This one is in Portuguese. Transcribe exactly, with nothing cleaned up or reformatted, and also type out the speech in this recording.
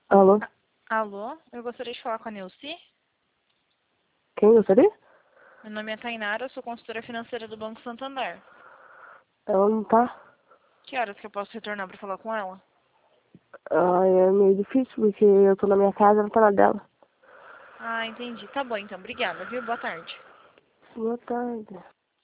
Alô? Alô, eu gostaria de falar com a Neuci. Quem gostaria? Meu nome é Tainara, eu sou consultora financeira do Banco Santander. Ela não tá. Que horas que eu posso retornar para falar com ela? Ai, é meio difícil porque eu tô na minha casa, ela tá na dela. Ah, entendi. Tá bom então, obrigada, viu? Boa tarde. Boa tarde.